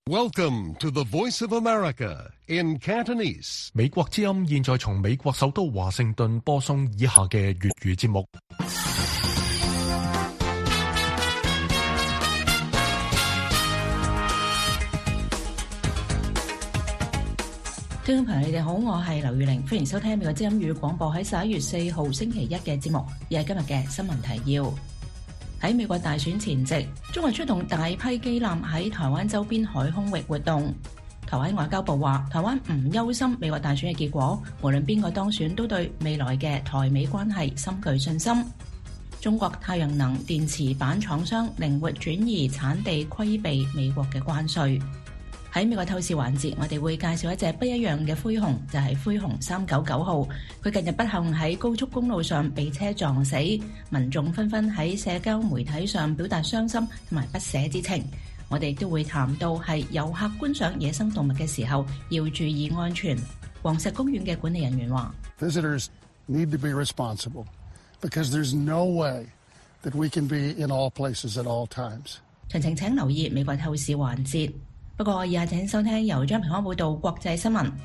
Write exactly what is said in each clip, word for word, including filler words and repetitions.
Welcome to the Voice of America in Cantonese. 美國之音現在從美國首都華盛頓播送以下嘅粵語節目。 聽眾朋友，你哋好，我係劉玉玲，歡迎收聽美國之音粵語廣播喺十一月四號星期一嘅節目，又係今日嘅新聞提要。喺美國大選前夕，中國出動大批機艦喺台灣周邊海空域活動。台灣外交部話，台灣唔憂心美國大選嘅結果，無論邊個當選，都對未來嘅台美關係深具信心。中國太陽能電池板廠商靈活轉移產地，規避美國嘅關稅。喺美國透視環節，我哋會介紹一隻不一樣嘅灰熊，就係灰熊三九九號。佢近日不幸喺高速公路上被車撞死，民眾紛紛喺社交媒體上表達傷心同埋不捨之情。我哋亦都會談到係遊客觀賞野生動物嘅時候要注意安全。黃石公園嘅管理人員話 Visitors need to be responsible because there's no way that we can be in all places at all times. 詳情請留意美國透視環節。不過以下請收聽由張平安報道國際新聞。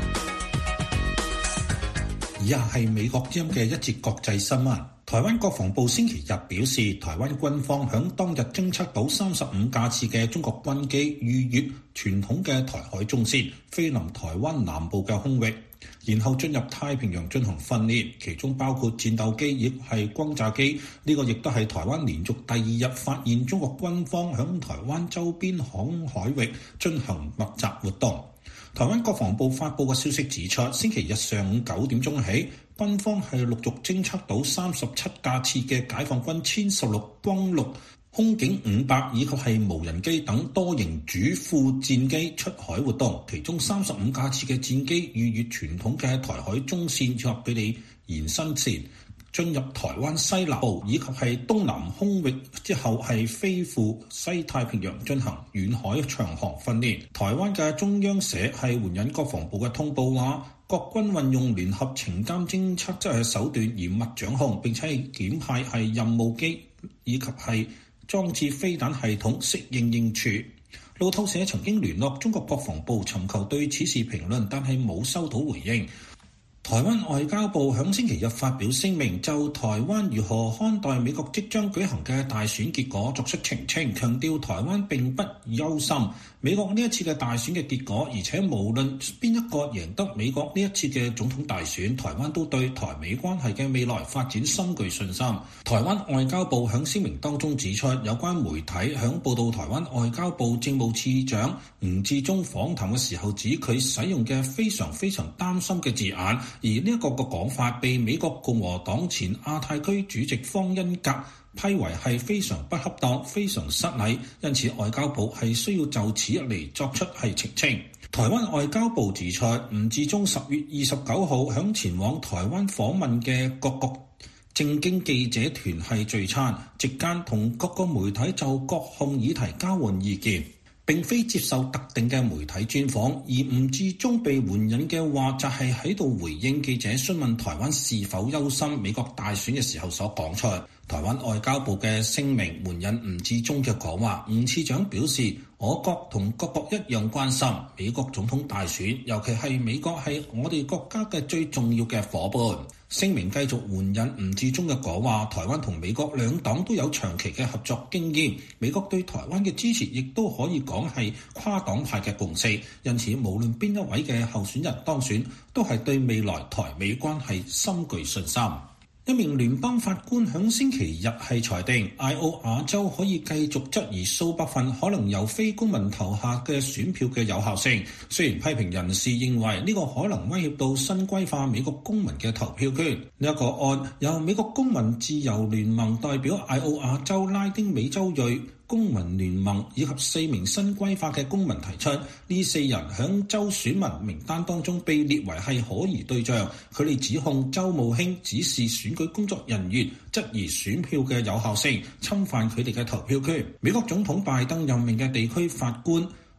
以下係美國之音嘅一節國際新聞。台灣國防部星期日表示，台灣軍方響當日偵測到三十五架次嘅中國軍機逾越傳統嘅台海中線，飛臨台灣南部嘅空域，然後進入太平洋進行訓練，其中包括戰鬥機亦係轟炸機。呢個亦都係台灣連續第二日發現中國軍方響台灣周邊航海域進行密集活動。台灣國防部發佈嘅消息指出，星期日上午九點鐘起，軍方係陸續偵測到三十七架次嘅解放軍殲十六轟六、空警五百以及係無人機等多型主副戰機出海活動，其中三十五架次嘅戰機逾越傳統嘅台海中線以及佢哋延伸線，進入台灣西南部以及係東南空域之後，係飛赴西太平洋進行遠海長航訓練。台灣嘅中央社係援引國防部嘅通報話，國軍運用聯合情監偵測即係手段嚴密掌控，並且係檢派係任務機以及係裝置飛彈系統適應應處。路透社曾經聯絡中國國防部尋求對此事評論，但係冇收到回應。台灣外交部響星期日發表聲明，就台灣如何看待美國即將舉行嘅大選結果作出澄清，強調台灣並不憂心美國呢一次嘅大選嘅結果，而且無論邊一個贏得美國呢一次嘅總統大選，台灣都對台美關係嘅未來發展深具信心。台灣外交部響聲明當中指出，有關媒體響報道台灣外交部政務次長吳志忠訪談嘅時候，指佢使用嘅非常非常擔心嘅字眼，而呢一個個講法被美國共和黨前亞太區主席方恩格批為係非常不恰當、非常失禮，因此外交部係需要就此一嚟作出係澄清。台灣外交部指出，吳志忠十月二十九號響前往台灣訪問嘅各國政經記者團係聚餐，席間同各個媒體就各項議題交換意見，並非接受特定嘅媒體專訪。而吳志忠被援引嘅話就係喺度回應記者詢問台灣是否憂心美國大選嘅時候所講出。台灣外交部嘅聲明援引吳志忠嘅講話，吳次長表示，我國同各國一樣關心美國總統大選，尤其係美國係我哋國家嘅最重要嘅夥伴。聲明繼續援引吳志忠嘅講話，台灣同美國兩黨都有長期嘅合作經驗，美國對台灣嘅支持亦都可以講係跨黨派嘅共識，因此無論邊一位嘅候選人當選，都係對未來台美關係深具信心。一名聯邦法官響星期日係裁定艾奧瓦州可以繼續質疑數百份可能由非公民投下嘅選票嘅有效性，雖然批評人士認為呢個可能威脅到新規劃美國公民嘅投票權。呢一個案由美國公民自由聯盟代表艾奧瓦州拉丁美洲裔公民聯盟以及四名新歸化嘅公民提出，呢四人響州選民名單當中被列為係可疑對象。佢哋指控州務卿指示選舉工作人員質疑選票嘅有效性，侵犯佢哋嘅投票權。美國總統拜登任命嘅地區法官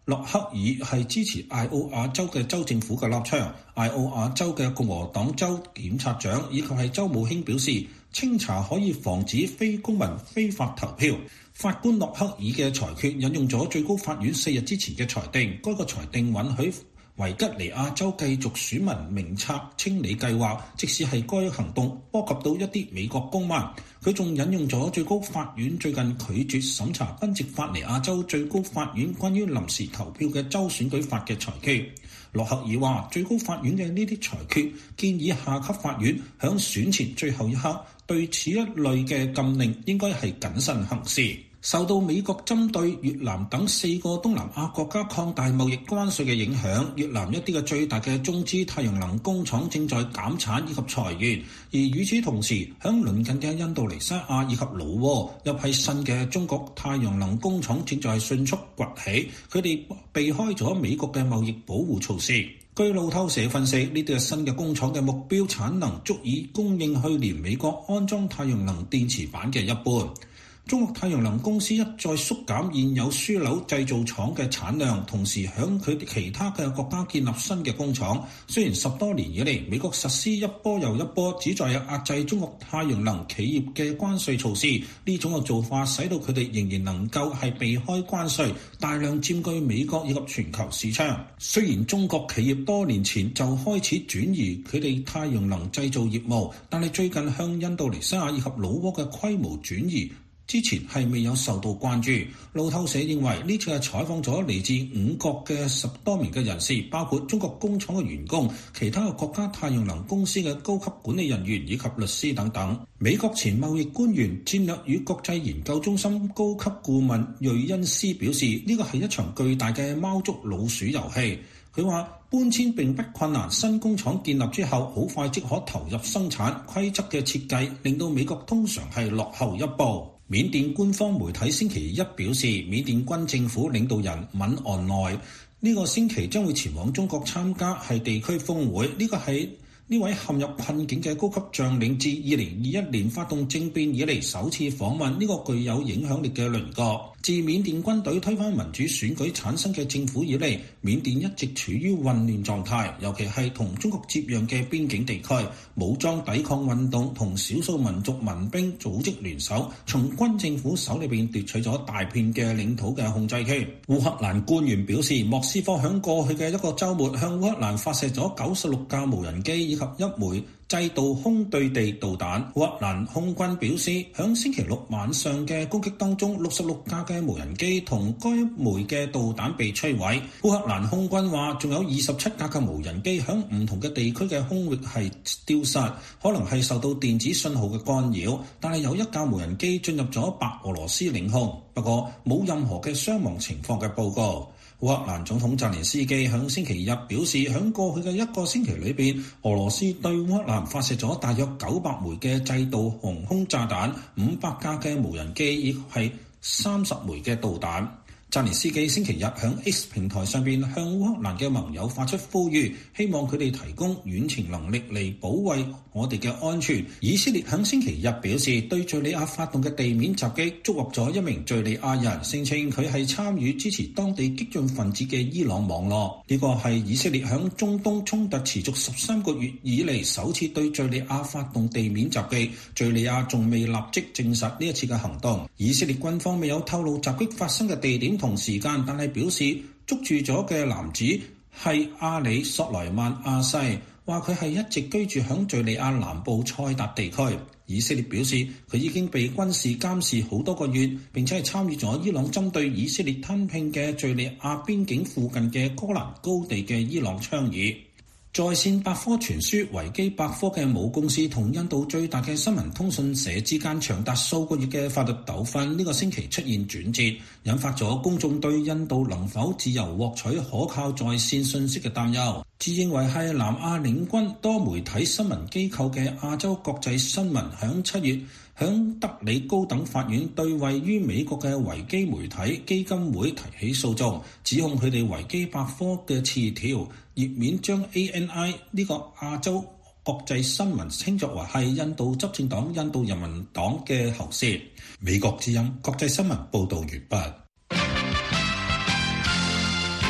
洛克爾係支持艾奧瓦州嘅州政府嘅立場。艾奧瓦州嘅共和黨州檢察長以及係州務卿表示，清查可以防止非公民非法投票。法官洛克爾嘅裁決引用咗最高法院四日之前嘅裁定，該個裁定允許維吉尼亞州繼續選民名冊清理計劃，即使係該行動波及到一啲美國公民。佢仲引用咗最高法院最近拒絕審查賓夕法尼亞州最高法院關於臨時投票嘅州選舉法嘅裁決。洛克爾話，最高法院嘅呢啲裁決建議下級法院響選前最後一刻對此一類嘅禁令應該係謹慎行事。受到美國針對越南等四個東南亞國家擴大貿易關稅嘅影響，越南一啲嘅最大嘅中資太陽能工廠正在減產以及裁員，而與此同時，響鄰近嘅印度尼西亞以及老撾，一批新嘅中國太陽能工廠正在迅速崛起，佢哋避開咗美國嘅貿易保護措施。據路透社分析，呢啲係新嘅工廠嘅目標產能足以供應去年美國安裝太陽能電池板嘅一半。中國太陽能公司一再縮減現有樞紐製造廠嘅產量，同時響佢其他嘅國家建立新嘅工廠。雖然十多年以嚟，美國實施一波又一波旨在壓制中國太陽能企業嘅關稅措施，呢種嘅做法使到佢哋仍然能夠係避開關稅，大量佔據美國以及全球市場。雖然中國企業多年前就開始轉移佢哋太陽能製造業務，但係最近向印度尼西亞以及老撾嘅規模轉移之前係未有受到關注。路透社認為呢次係採訪咗嚟自五國嘅十多名嘅人士，包括中國工廠嘅員工、其他嘅國家太陽能公司嘅高級管理人員以及律師等等。美國前貿易官員、戰略與國際研究中心高級顧問瑞恩斯表示，呢個係一場巨大嘅貓捉老鼠遊戲。佢話搬遷並不困難，新工廠建立之後好快即可投入生產，規則嘅設計令到美國通常係落後一步。緬甸官方媒體星期一表示，緬甸軍政府領導人敏昂萊呢個星期將會前往中國參加係地區峰會。呢個係呢位陷入困境嘅高級將領自二零二一年發動政變以嚟首次訪問呢個具有影響力嘅鄰國。自緬甸軍隊推翻民主選舉產生嘅政府以嚟，緬甸一直處於混亂狀態，尤其係同中國接壤嘅邊境地區，武裝抵抗運動同少數民族民兵組織聯手，從軍政府手裏邊奪取咗大片嘅領土嘅控制權。烏克蘭官員表示，莫斯科響過去嘅一個週末向烏克蘭發射咗九十六架無人機以及一枚制導空對地導彈。烏克蘭空軍表示，響星期六晚上嘅攻擊當中，六十六架嘅無人機同該枚嘅導彈被摧毀。烏克蘭空軍話，仲有二十七架嘅無人機響唔同嘅地區嘅空域係丟失，可能係受到電子信號嘅干擾，但係有一架無人機進入咗白俄羅斯領空，不過冇任何嘅傷亡情況嘅報告。烏克蘭總統澤連斯基響星期日表示，響過去嘅一個星期裏邊，俄羅斯對烏克蘭發射咗大約九百枚嘅制導航空炸彈、五百架嘅無人機，以及係三十枚嘅導彈。澤連斯基星期日響 X 平台上邊向烏克蘭嘅盟友發出呼籲，希望佢哋提供遠程能力嚟保衛我哋嘅安全。以色列響星期日表示，對敘利亞發動嘅地面襲擊捉獲咗一名敘利亞人，聲稱佢係參與支持當地激進分子嘅伊朗網絡。呢個係以色列響中東衝突持續十三個月以嚟首次對敘利亞發動地面襲擊。敘利亞仲未立即證實呢一次嘅行動。以色列軍方未有透露襲擊發生嘅地點同時間，但係表示捉住咗嘅男子係阿里索萊曼阿西，話佢係一直居住響敘利亞南部塞達地區。以色列表示佢已經被軍事監視好多個月，並且係參與咗伊朗針對以色列吞併嘅敘利亞邊境附近嘅戈蘭高地嘅伊朗倡議。在線百科傳輸維基百科嘅母公司同印度最大嘅新聞通訊社之間長達數個月嘅法律糾紛，呢個星期出現轉折，引發咗公眾對印度能否自由獲取可靠在線信息嘅擔憂。自認為係南亞領軍多媒體新聞機構嘅亞洲國際新聞響七月響德里高等法院對位於美國嘅維基媒體基金會提起訴訟，指控佢哋維基百科嘅詞條頁面將 A N I 呢個亞洲國際新聞稱作為係印度執政黨印度人民黨嘅喉舌。美國之音國際新聞報導完畢。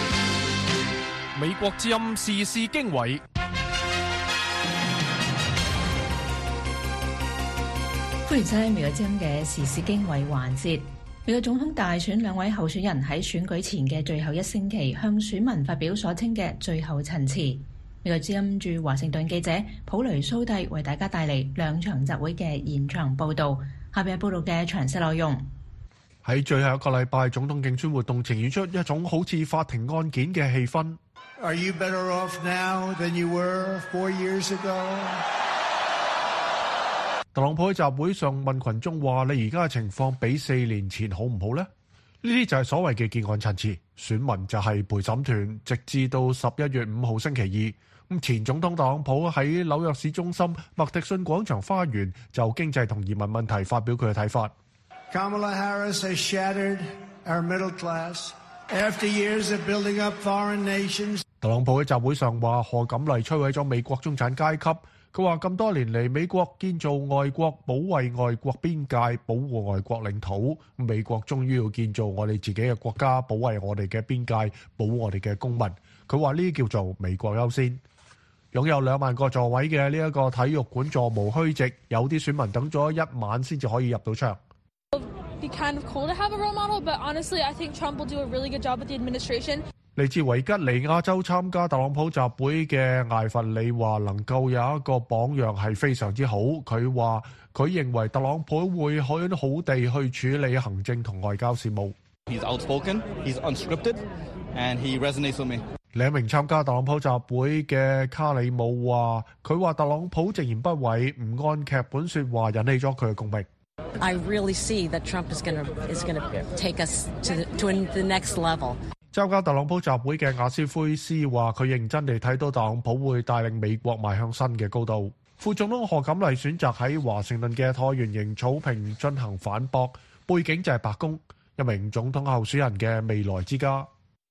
美國之音時事經緯， 歡迎收聽美國之音嘅時事經緯環節。美國總統大選兩位候選人喺選舉前嘅最後一星期，向選民發表所稱嘅最後陳詞。美國之音駐華盛頓記者普雷蘇蒂為大家帶嚟兩場集會嘅現場報道。下邊係報道嘅詳細內容。 喺最後一個禮拜，總統競選活動呈現出一種好似法庭案件嘅氣氛。 Are you better off now than you were four years ago? 特朗普喺集會上問群眾話：你而家嘅情況比四年前好唔好呢？呢啲就係所謂嘅結案陳詞，選民就係陪審團，直至到十一月五號星期二。咁前總統特朗普喺紐約市中心麥迪遜廣場花園就經濟同移民問題發表佢嘅睇法。 Kamala Harris has shattered our middle class after years of building up foreign nations. 特朗普喺集會上話：賀錦麗摧毀咗美國中產階級。佢話咁多年嚟，美國建造外國，保衛外國邊界，保護外國領土。美國終於要建造我哋自己嘅國家，保衛我哋嘅邊界，保護我哋嘅公民。佢話呢啲叫做美國優先。擁有兩萬個座位嘅呢一個體育館座無虛席，有啲選民等咗一晚先至可以入到場。 Be kind of cool to have a role model, but honestly, I think Trump will do a really good job with the administration. 嚟自維吉尼亞州參加特朗普集會嘅艾弗里話：能夠有一個榜樣係非常之好。佢話佢認為特朗普會好好地去處理行政同外交事務。 He's outspoken, he's unscripted, and he resonates with me. 另一名參加特朗普集會嘅卡里姆話：佢話特朗普直言不諱，唔按劇本説話，引起咗佢嘅共鳴。 I really see that Trump is going to is going to take us to the, to the next level. 參加特朗普集會嘅亞斯奎斯話：佢認真地睇到特朗普會帶領美國邁向新嘅高度。副總統賀錦麗選擇喺華盛頓嘅橢圓形草坪進行反駁，背景就係白宮，一名總統候選人嘅未來之家。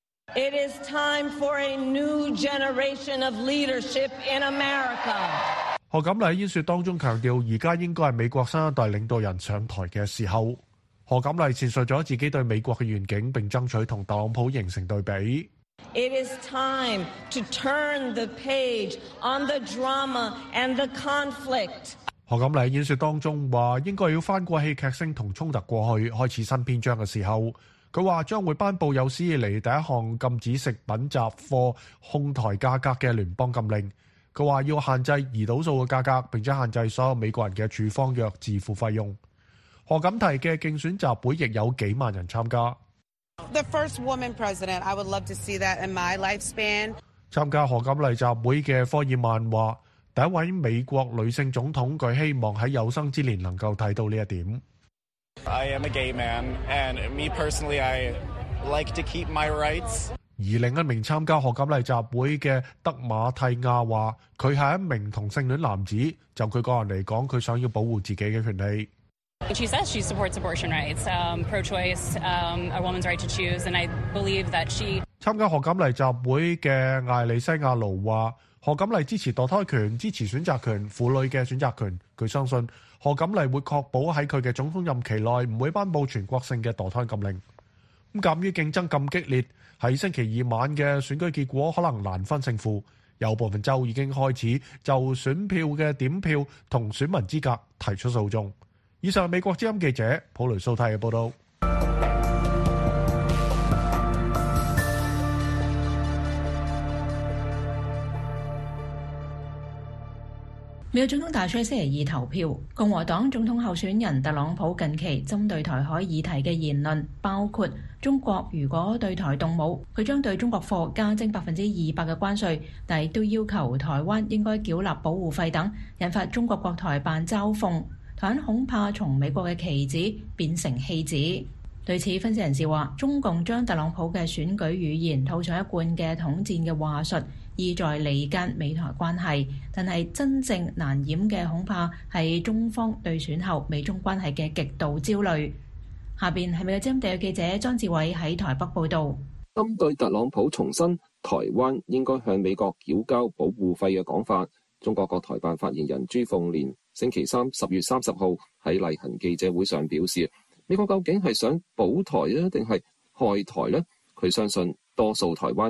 It is time for a new generation of leadership in America. 賀錦麗喺演說當中強調，而家應該係美國新一代領導人上台嘅時候。賀錦麗闡述咗自己對美國嘅願景，並爭取同特朗普形成對比。 It is time to turn the page on the drama and the conflict. 賀錦麗喺演說當中話，應該要翻過戲劇性同衝突過去，開始新篇章嘅時候。佢話將會頒布有史以嚟第一項禁止食品雜貨哄抬價格嘅聯邦禁令。佢話要限制胰島素嘅價格，並且限制所有美國人嘅處方藥自付費用。賀錦麗嘅競選集會亦有幾萬人參加。 The first woman president, I would love to see that in my lifespan. 參加賀錦麗集會嘅科爾曼話：第一位美國女性總統，佢希望喺有生之年能夠睇到呢一點。 I am a gay man, and me personally, I like to keep my rights. 而另一名參加賀錦麗集會嘅德馬蒂亞話：佢係一名同性戀男子，就佢個人嚟講，佢想要保護自己嘅權利。 She says she supports abortion rights, um, pro-choice, um, a woman's right to choose, and I believe that she. 參加賀錦麗集會嘅艾利西亞盧話：賀錦麗支持墮胎權，支持選擇權，婦女嘅選擇權。佢相信賀錦麗會確保喺佢嘅總統任期內唔會頒布全國性嘅墮胎禁令。咁鑑於競爭咁激烈，喺星期二晚嘅選舉結果可能難分勝負。有部分州已經開始就選票嘅點票同選民資格提出訴訟。以上係美國之音記者普雷蘇蒂嘅報道。 美國總統大選星期二投票，共和黨總統候選人特朗普近期針對台海議題嘅言論，包括中國如果對台動武，佢將對中國貨加徵百分之二百嘅關稅，但亦都要求台灣應該繳納保護費等，引發中國國台辦嘲諷。台灣恐怕從美國嘅棋子變成戲子。對此，分析人士話，中共將特朗普嘅選舉語言套上一貫嘅統戰嘅話術，意在離間美台關係。但係真正難掩嘅恐怕係中方對選後美中關係嘅極度焦慮。下邊係美國之音地記者莊志偉喺台北報導。 針對特朗普重申台灣應該向美國繳交保護費嘅講法，中國國台辦發言人朱鳳蓮星期三十月三十號喺例行記者會上表示，美國究竟係想保台啊，定係害台呢？佢相信多數台灣人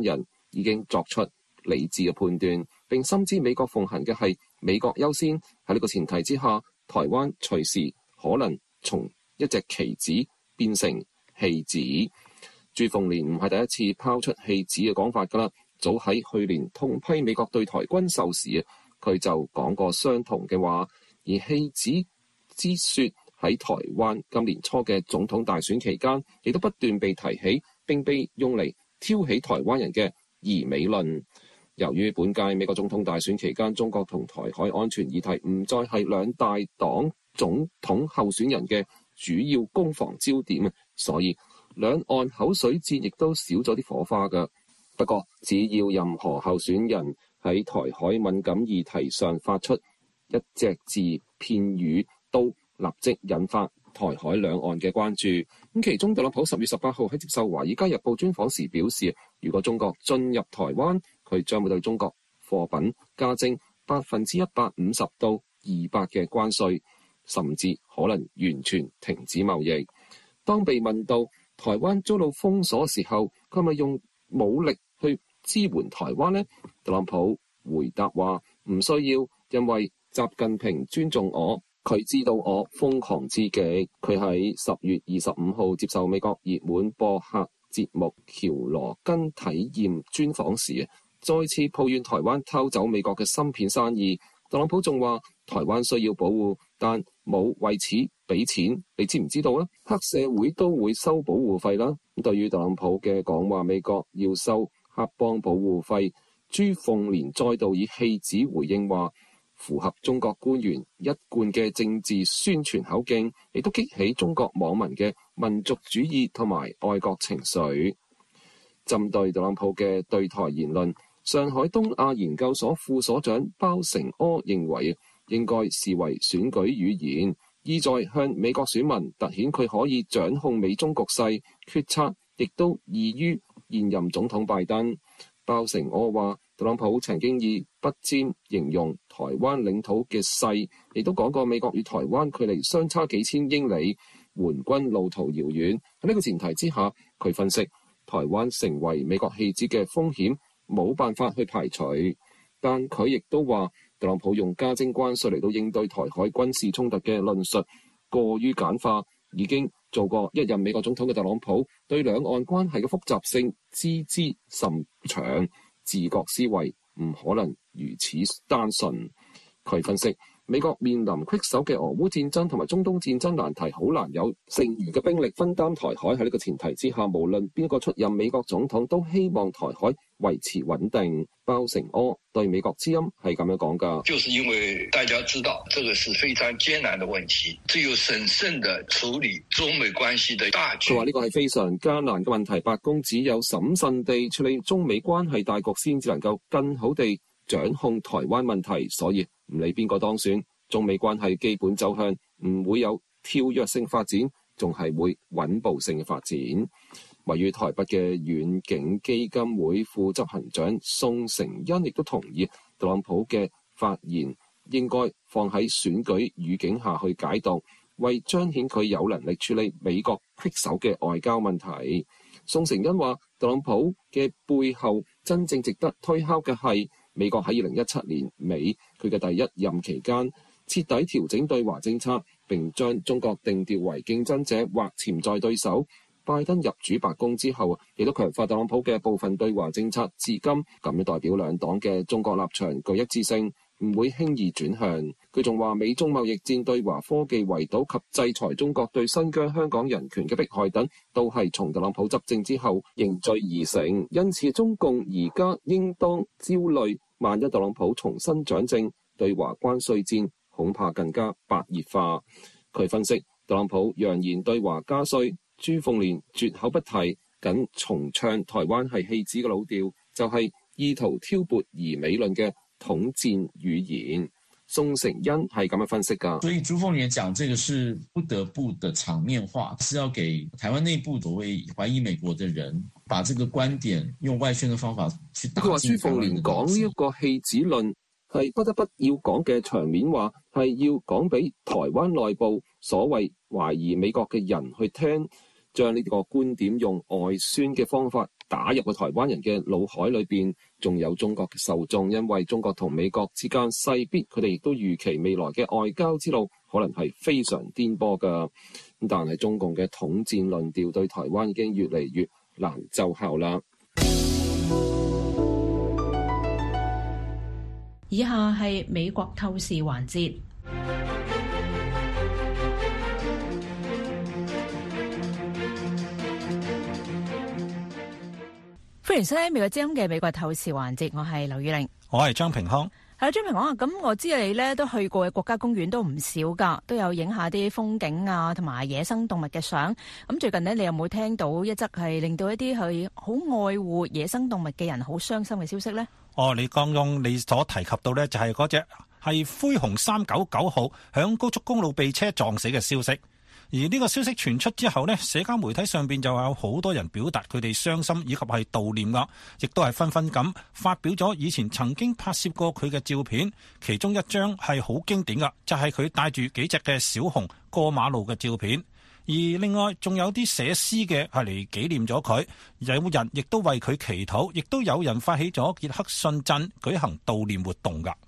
已經作出理智嘅判斷，並深知美國奉行嘅係美國優先。喺呢個前提之下，台灣隨時可能從一隻棋子變成棄子。朱鳳蓮唔係第一次拋出棄子嘅講法㗎啦，早喺去年痛批美國對台軍售時，佢就講過相同嘅話。而棄子之説喺台灣今年初嘅總統大選期間，亦都不斷被提起，並被用嚟挑起台灣人嘅疑美論。由於本屆美國總統大選期間，中國同台海安全議題唔再係兩大黨總統候選人嘅主要攻防焦點，所以兩岸口水戰亦都少咗啲火花㗎。不過，只要任何候選人喺台海敏感議題上發出一隻字片語，都立即引發台海兩岸嘅關注。咁其中特朗普十月十八號喺接受《華爾街日報》專訪時表示，如果中國進入台灣，佢將會對中國貨品加徵百分之一百五十到二百嘅關稅，甚至可能完全停止貿易。當被問到台灣遭到封鎖嘅時候，佢係咪用武力去支援台灣呢？特朗普回答話唔需要，因為習近平尊重我，佢知道我瘋狂之極。佢喺十月二十五號接受美國熱門播客節目喬羅根體驗專訪時，再次抱怨台灣偷走美國嘅芯片生意。特朗普仲話台灣需要保護，但冇為此俾錢。你知唔知道啊？黑社會都會收保護費啦。對於特朗普嘅講話，美國要收黑幫保護費，朱鳳蓮再度以棄子回應話，符合中國官員一貫嘅政治宣傳口徑，亦都激起中國網民嘅民族主義同埋愛國情緒。針對特朗普嘅對台言論，上海東亞研究所副所長包成柯認為，應該視為選舉語言，意在向美國選民凸顯佢可以掌控美中局勢，決策亦都異於現任總統拜登。包成柯話，特朗普曾經以不沾形容台灣領土嘅勢，亦都講過美國與台灣距離相差幾千英里，援軍路途遙遠。喺呢個前提之下，佢分析台灣成為美國棄子嘅風險冇辦法去排除，但佢亦都話特朗普用加徵關稅嚟到應對台海軍事衝突嘅論述過於簡化。已經做過一任美國總統嘅特朗普對兩岸關係嘅複雜性知之甚詳，自覺思維唔可能如此單純。佢分析美國面臨棘手嘅俄烏戰爭同埋中東戰爭難題，好難有剩餘嘅兵力分擔台海。喺呢個前提之下，無論邊個出任美國總統，都希望台海維持穩定。包成柯對美國之音係咁樣講㗎， 就是因為大家知道這個是非常艱難的問題，只有審慎地處理中美關係的大局。 佢話呢個係非常艱難嘅問題，白宮只有審慎地處理中美關係大局，先至能夠更好地掌控台灣問題。所以唔理邊個當選，中美關係基本走向唔會有跳躍性發展，仲係會穩步性嘅發展。位於台北嘅遠景基金會副執行長宋成恩亦都同意特朗普嘅發言應該放喺選舉語境下去解讀，為彰顯佢有能力處理美國棘手嘅外交問題。宋成恩話，特朗普嘅背後真正值得推敲嘅係美國喺二零一七年尾佢嘅第一任期間徹底調整對華政策，並將中國定調為競爭者或潛在對手。拜登入主白宮之後，亦都強化特朗普嘅部分對華政策，至今咁樣代表兩黨嘅中國立場具一致性，唔會輕易轉向。佢仲話，美中貿易戰、對華科技圍堵及制裁中國對新疆、香港人權嘅迫害等，都係從特朗普執政之後凝聚而成。因此，中共而家應當焦慮，萬一特朗普重新掌政，對華關稅戰恐怕更加白熱化。佢分析，特朗普揚言對華加稅，朱鳳蓮絕口不提，僅重唱台灣係棄子嘅老調，就係、是、意圖挑撥疑美論嘅統戰語言。宋成恩係咁樣分析㗎。 所以朱鳳蓮講這個是不得不的場面話，是要給台灣內部所謂懷疑美國的人，把這個觀點用外宣嘅方法去打進台灣。佢話朱鳳蓮講呢一個棄子論係不得不要講嘅場面話，係要講俾台灣內部所謂懷疑美國嘅人去聽。將呢個觀點用外宣嘅方法打入去台灣人嘅腦海裏邊，仲有中國嘅受眾，因為中國同美國之間勢必，佢哋亦都預期未來嘅外交之路可能係非常顛簸噶。但係中共嘅統戰論調對台灣已經越嚟越難奏效啦。 以下係美國透視環節。歡迎收聽美國之音嘅美國透視環節，我係劉宇玲， 我係張平康。 係啦，張平康啊，咁我知你咧都去過嘅國家公園都唔少噶，都有影下啲風景啊，同埋野生動物嘅相。咁最近呢，你有冇聽到一則係令到一啲係好愛護野生動物嘅人好傷心嘅消息呢？ 哦，你剛剛你所提及到呢，就係嗰隻係灰熊三九九號響高速公路被車撞死嘅消息。而呢個消息傳出之後呢，社交媒體上邊就有好多人表達佢哋傷心以及係悼念噶，亦都係紛紛咁發表咗以前曾經拍攝過佢嘅照片，其中一張係好經典噶，就係佢帶住幾隻嘅小熊過馬路嘅照片。而另外仲有啲寫詩嘅係嚟紀念咗佢，有人亦都為佢祈禱，亦都有人發起咗傑克遜鎮舉行悼念活動噶。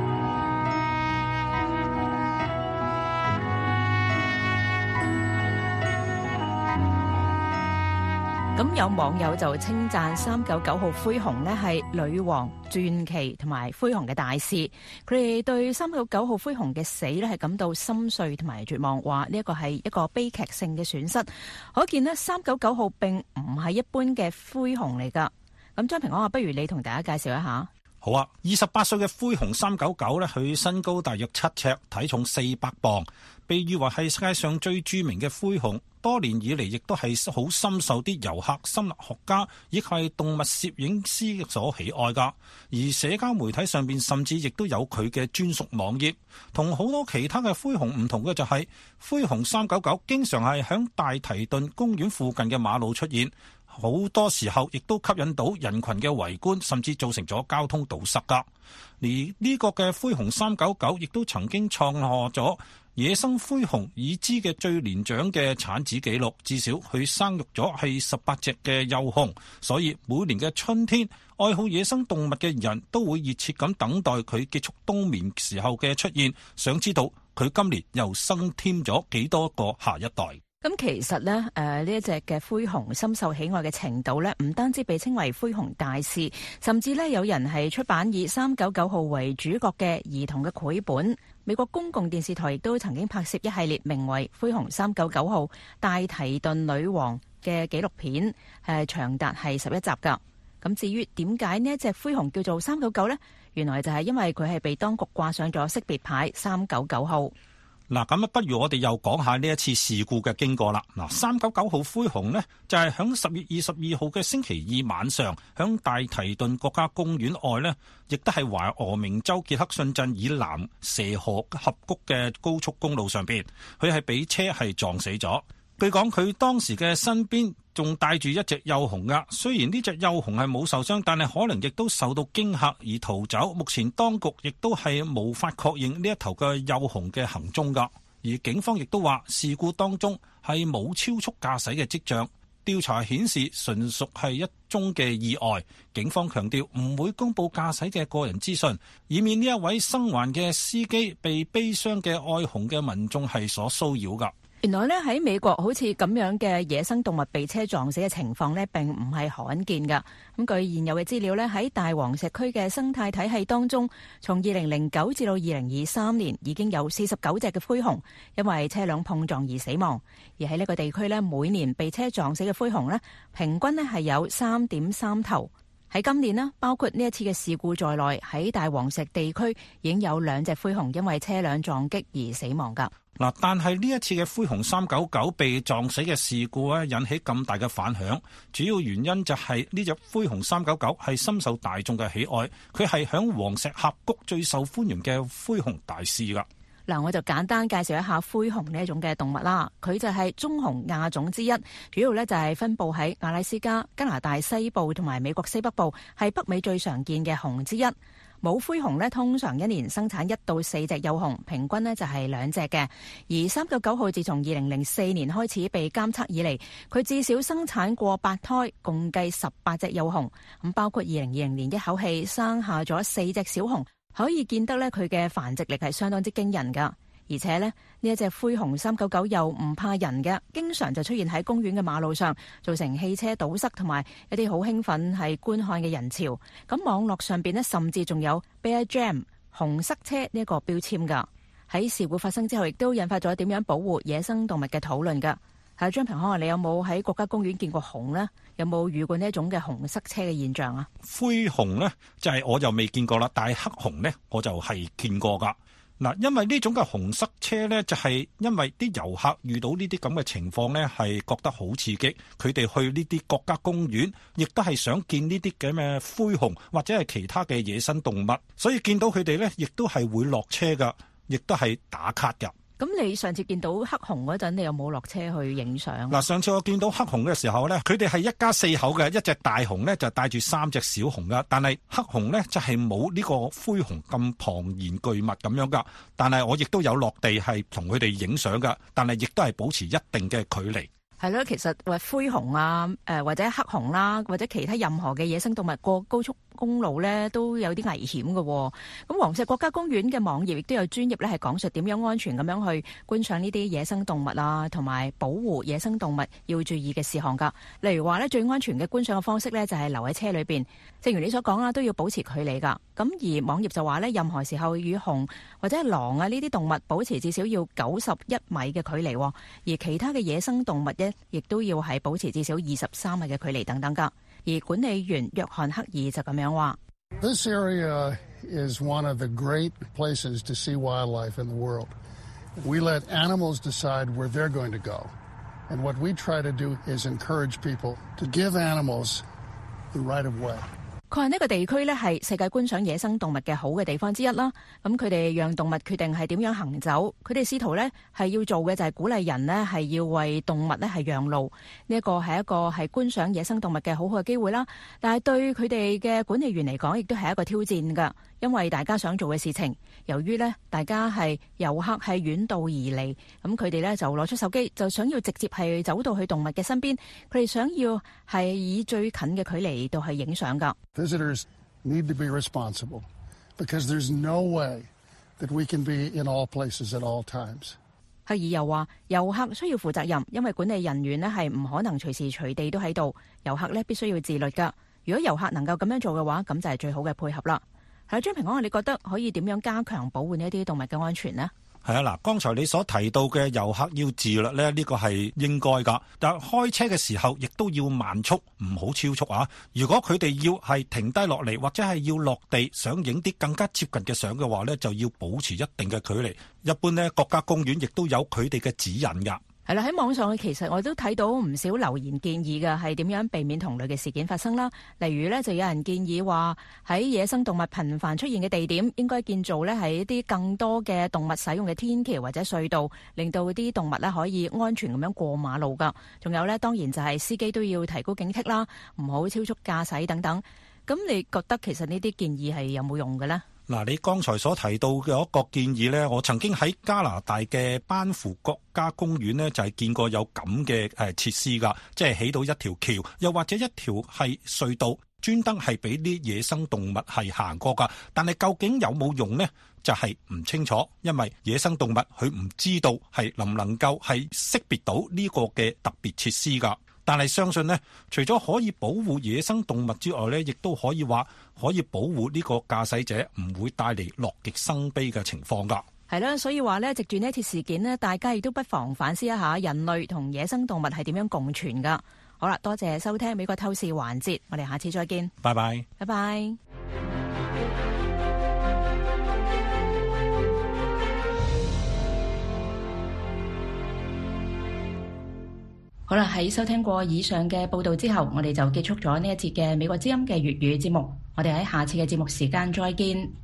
咁有網友就稱讚三九九號灰熊呢係女王、傳奇同埋灰熊嘅大事，佢哋對三九九號灰熊嘅死呢係感到心碎同埋絕望，話呢一個係一個悲劇性嘅損失。可見呢三九九號並唔係一般嘅灰熊嚟噶。咁張平安啊，不如你同大家介紹一下。 好啊，二十八歲嘅灰熊三九九呢，佢身高大約七尺，體重四百磅，被譽為係世界上最著名嘅灰熊。多年以嚟，亦都係好深受啲遊客、生物學家，亦係動物攝影師所喜愛噶。而社交媒體上邊甚至亦都有佢嘅專屬網頁。同好多其他嘅灰熊唔同嘅就係，灰熊三九九經常係響大提頓公園附近嘅馬路出現，好多時候亦都吸引到人群嘅圍觀，甚至造成咗交通堵塞噶。而呢個嘅灰熊三九九亦都曾經創下咗野生灰熊已知嘅最年長嘅產子紀錄，至少佢生育咗係十八隻嘅幼熊，所以每年嘅春天，愛好野生動物嘅人都會熱切咁等待佢結束冬眠時候嘅出現，想知道佢今年又生添咗幾多個下一代。 咁其實咧，誒呢一隻嘅灰熊深受喜愛嘅程度咧，唔單止被稱為灰熊大使，甚至咧有人係出版以三九九號為主角嘅兒童嘅繪本。美國公共電視台亦都曾經拍攝一系列名為《灰熊三九九號大提頓女王》嘅紀錄片，誒長達係十一集噶。咁至於點解呢一隻灰熊叫做三九九呢？原來就係因為佢係被當局掛上咗識別牌三九九號。 嗱，咁啊，不如我哋又講下呢一次事故嘅經過啦。嗱，三九九號灰熊呢，就係響十月二十二號嘅星期二晚上，響大提頓國家公園外呢，亦都係懷俄明州傑克遜鎮以南蛇河峽谷嘅高速公路上邊，佢係俾車係撞死咗。據講佢當時嘅身邊仲帶住一隻幼熊噶，雖然呢隻幼熊係冇受傷，但係可能亦都受到驚嚇而逃走。目前當局亦都係無法確認呢一頭嘅幼熊嘅行蹤噶，而警方亦都話事故當中係冇超速駕駛嘅跡象，調查顯示純屬係一宗嘅意外。警方強調唔會公布駕駛嘅個人資訊，以免呢一位生還嘅司機被悲傷嘅愛熊嘅民眾係所騷擾噶。 原來咧喺美國好似咁樣嘅野生動物被車撞死嘅情況咧，並唔係罕見噶。咁據現有嘅資料咧，喺大黃石區嘅生態體系當中，從二零零九至到二零二三年，已經有四十九隻嘅灰熊因為車輛碰撞而死亡。而喺呢個地區咧，每年被車撞死嘅灰熊咧，平均咧係有三點三頭。喺今年咧，包括呢一次嘅事故在內，喺大黃石地區已經有兩隻灰熊因為車輛撞擊而死亡噶。 嗱，但係呢一次嘅灰熊三九九被撞死嘅事故咧，引起咁大嘅反響，主要原因就係呢隻灰熊三九九係深受大眾嘅喜愛，佢係響黃石峽谷最受歡迎嘅灰熊大使噶。 嗱，我就簡單介紹一下灰熊呢一種嘅動物啦。佢就係棕熊亞種之一，主要咧就係分布喺阿拉斯加、加拿大西部同埋美國西北部，係北美最常見嘅熊之一。 母灰熊呢，通常一年生產一到四隻幼熊，平均呢就係兩隻嘅。而三九九號自從二零零四年開始被監測以嚟，佢至少生產過八胎，共計十八隻幼熊。咁包括二零二零年一口氣生下咗四隻小熊，可以見得呢，佢嘅繁殖力係相當之驚人噶。而且呢，呢一隻灰熊三九九又唔怕人嘅，經常就出現喺公園嘅馬路上，造成汽車堵塞同埋一啲好興奮係觀看嘅人潮。咁網絡上邊呢，甚至仲有 Bear Jam 熊塞車呢一個標籤噶。喺事故發生之後，亦都引發咗點樣保護野生動物嘅討論噶。係張平康，你有冇喺國家公園見過熊呢？有冇遇過呢一種嘅熊塞車嘅現象啊？ 灰熊呢，就係、是、我就未見過啦，但係黑熊呢，我就係見過噶。嗱，因為呢種嘅熊塞車呢，就係因為啲遊客遇到呢啲咁嘅情況呢，係覺得好刺激，佢哋去呢啲國家公園，亦都係想見呢啲咁嘅灰熊或者係其他嘅野生動物，所以見到佢哋呢，亦都係會落車噶，亦都係打卡噶。 咁你上次見到黑熊嗰陣，你有冇落車去影相？ 嗱，上次我見到黑熊嘅時候呢，佢哋係一家四口嘅，一隻大熊呢就帶住三隻小熊噶，但係黑熊呢就係冇呢個灰熊咁龐然巨物咁樣噶。但係我亦都有落地係同佢哋影相噶，但係亦都係保持一定嘅距離。 係咯，其實話灰熊啊，誒或者黑熊啦，或者其他任何嘅野生動物過高速公路咧，都有啲危險嘅。咁黃石國家公園嘅網頁亦都有專頁咧，係講述點樣安全咁樣去觀賞呢啲野生動物啊，同埋保護野生動物要注意嘅事項噶。例如話咧，最安全嘅觀賞嘅方式咧，就係留喺車裏邊。正如你所講啦，都要保持距離噶。咁而網頁就話咧，任何時候與熊或者係狼啊呢啲動物保持至少要九十一米嘅距離，而其他嘅野生動物咧，亦都要係保持至少二十三米嘅距離等等噶。而管理員約翰克爾就咁樣話 ：This area is one of the great places to see wildlife in the world. We let animals decide where they're going to go. And what we try to do is encourage people to give animals the right of way. 佢話呢個地區呢係世界觀賞野生動物嘅好嘅地方之一啦。咁佢哋讓動物決定係點樣行走，佢哋試圖呢係要做嘅就係鼓勵人呢係要為動物呢係讓路。呢一個係一個係觀賞野生動物嘅好好嘅機會啦。但係對佢哋嘅管理員嚟講，亦都係一個挑戰㗎。因為大家想做嘅事情，由於呢大家係遊客係遠道而嚟，咁佢哋呢就攞出手機，就想要直接係走到去動物嘅身邊，佢哋想要係以最近嘅距離到去影相㗎。 Visitors need to be responsible because there's no way that we can be in all places at all times. 克爾又話，遊客需要負責任，因為管理人員呢係唔可能隨時隨地都喺度，遊客呢必須要自律㗎。如果遊客能夠咁樣做嘅話，咁就係最好嘅配合啦。係張平安，你覺得可以點樣加強保護呢一啲動物嘅安全呢？ 係啊，嗱，剛才你所提到嘅遊客要自律咧，呢個係應該噶。但開車嘅時候亦都要慢速，唔好超速啊！如果佢哋要係停低落嚟，或者係要落地想影啲更加接近嘅相嘅話呢，就要保持一定嘅距離。一般呢，國家公園亦都有佢哋嘅指引噶。 係啦，喺網上其實我都睇到唔少留言建議嘅，係點樣避免同類嘅事件發生啦。例如呢，就有人建議話喺野生動物頻繁出現嘅地點，應該建造呢係一啲更多嘅動物使用嘅天橋或者隧道，令到啲動物呢可以安全咁樣過馬路噶。仲有呢，當然就係司機都要提高警惕啦，唔好超速駕駛等等。咁你覺得其實呢啲建議係有冇用嘅呢？ 嗱，你剛才所提到嘅一個建議呢，我曾經喺加拿大嘅班夫國家公園呢，就係見過有咁嘅誒設施噶，即係起到一條橋，又或者一條係隧道，專登係俾啲野生動物係行過噶。但係究竟有冇用呢？就係唔清楚，因為野生動物佢唔知道係能唔能夠係識別到呢個嘅特別設施噶。但係相信呢，除咗可以保護野生動物之外呢，亦都可以話可以保護呢個駕駛者唔會帶嚟樂極生悲嘅情況噶。 係啦，所以話呢，藉住呢一次事件呢，大家亦都不妨反思一下人類同野生動物係點樣共存噶。好啦，多謝收聽美國透視環節，我哋下次再見。 拜拜。 拜拜。好啦，喺收聽過以上嘅報道之後，我哋就結束咗呢一節嘅美國之音嘅粵語節目。我哋喺下次嘅節目時間再見。